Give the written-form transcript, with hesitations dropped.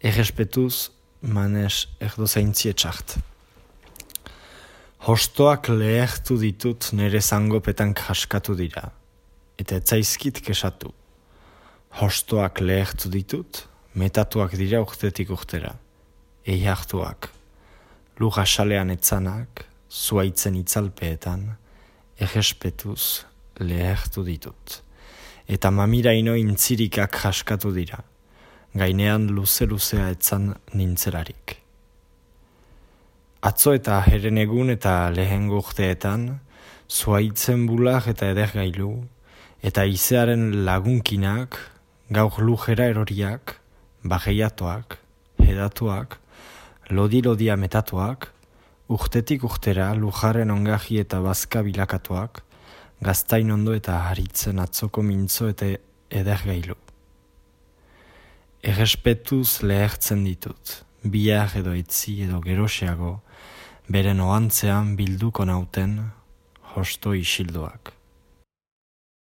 Errespetuz, manez erdo zaintzietxart. Hostoak lehertu ditut nere zangopetan kaskatu dira, eta etzaizkit kesatu. Hostoak lehertu ditut, metatuak dira urtetik urtera. Eihartuak, lur asalean etzanak, zuaitzen itzalpeetan, errespetuz lehertu ditut. Eta mamiraino intzirikak jaskatu dira, gainean luze-luzea etzan nintzelarik. Atzo eta heren egun eta lehengo urteetan, zuaitzen bulak eta edergailu, eta izearen lagunkinak, gaur lujera eroriak, bageiatoak, hedatuak, lodi-lodia metatuak, urtetik urtera lujarren ongaji eta bazka bilakatuak, gaztain ondo eta haritzen atzoko mintzo eta edergailu. Errespetuz lehertzen ditut, bihar edo etzi edo geroxeago, beren oantzean bilduko nauten hosto isildoak.